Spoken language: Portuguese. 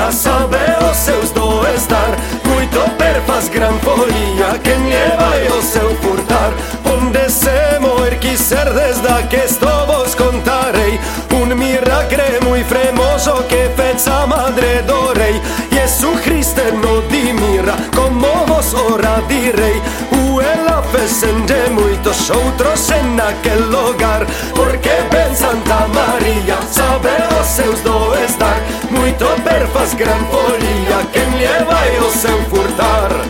Maria sabe o seus do estar, muito per faz gran folia, que nie vai o seu furtar. Onde se moir quiser desde que esto vos contarei, un miracre muy fremoso que feza madre do rei. Gesù Cristo no dimira, como vos ora direi, ela fecende muitos outros en aquel lugar, porque ben Santa Maria sabe os seus do estar, muito per faz gran folia, que lhe vai o seu furtar.